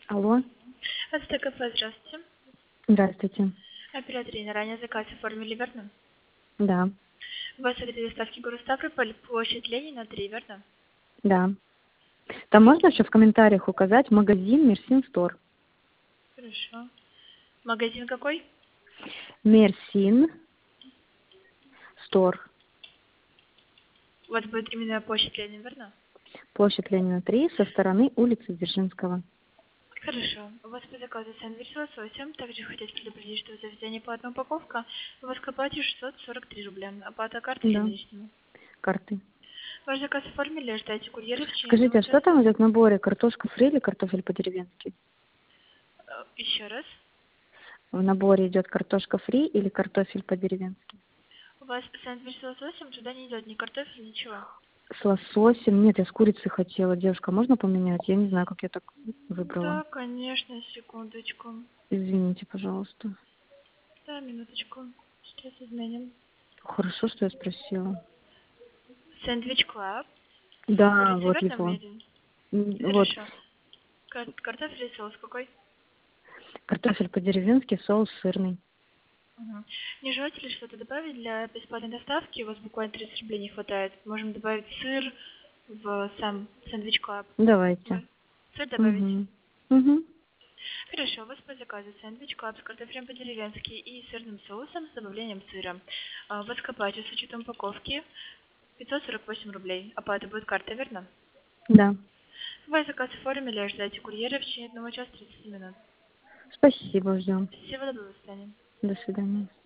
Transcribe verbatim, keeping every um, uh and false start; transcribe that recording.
Алло, Это кафе, здравствуйте. здравствуйте. Оператор Ирина, ранее заказ оформили, верно? Да, У вас адрес доставки город Ставрополь, площадь Ленина, три, верно? да. Там можно еще в комментариях указать магазин Мерсин Стор. Хорошо. Магазин какой? Мерсин Стор. У вас будет именно площадь Ленина, верно? Площадь Ленина три со стороны улицы Дзержинского. Хорошо. У вас по заказу сэндвич с лососем. Также хотите предупредить, что в заведении платная упаковка. У вас к оплате шестьсот сорок три рубля. Оплата картой или Да, наличными. карты. Ваш заказ оформили, ждайте курьера в течение Скажите, одного а что часа. там идет в наборе? Картошка фри или картофель по-деревенски? Э, Еще раз. В наборе идет картошка фри или картофель по-деревенски? У вас сэндвич с лососем, туда не идет ни картофель, ничего. С лососем? Нет, я с курицей хотела. Девушка, можно поменять? Я не знаю, как я так выбрала. Да, конечно, секундочку. Извините, пожалуйста. Да, минуточку. Сейчас изменим. Хорошо, что я спросила. Сэндвич Клаб. С Да, курицей, вот верно, его. уверен? М, Вот, Хорошо. Кар- картофель и соус какой? картофель по-деревенски, соус сырный. Мгм. Не желаете ли что-то добавить для бесплатной доставки? У вас буквально тридцать рублей не хватает. Можем добавить сыр в сам сэндвич Клаб. Давайте. Вы сыр добавить? Угу. Угу. Хорошо, у вас по заказу сэндвич Клаб с картофелем по-деревенски и сырным соусом с добавлением сыра. А, У вас к оплате с учетом упаковки пятьсот сорок восемь рублей. Оплата будет картой, верно? Да. Ваш заказ оформили, ожидайте курьера в течение одного часа тридцати минут. Спасибо, ждем. Всего доброго, до свидания. До свидания.